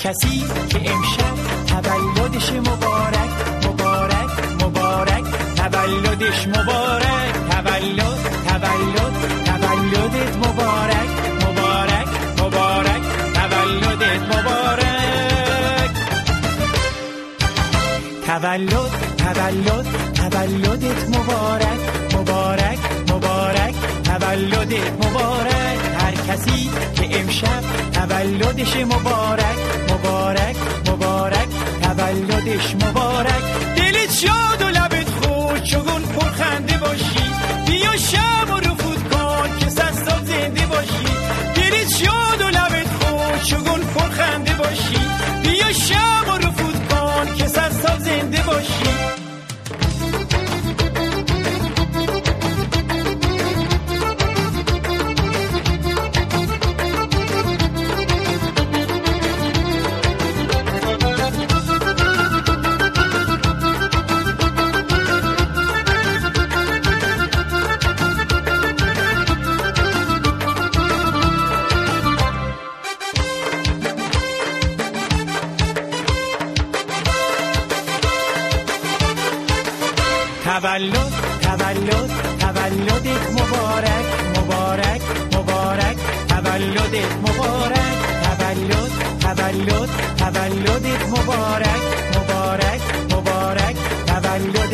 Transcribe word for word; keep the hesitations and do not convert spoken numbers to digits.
کسی که امشب تولدش مبارک مبارک مبارک تولدش مبارک تولد تولد تولدت مبارک مبارک مبارک تولدت مبارک تولد تولد تولدت مبارک مبارک مبارک تولدت مبارک هر کسی که امشب تولدش مبارک مبارک مبارک تولدش مبارک دلت شاد و لبت خوش چگون پرخنده باشی بیا شب و رفود کن که صد سال زنده باشی دلت شاد و لبت خوش چگون پرخنده باشی بیا شب و رفود کن که صد سال زنده باشی تولد تولد تولدت مبارک مبارک مبارک تولدت مبارک تولد تولد تولدت مبارک مبارک مبارک تولد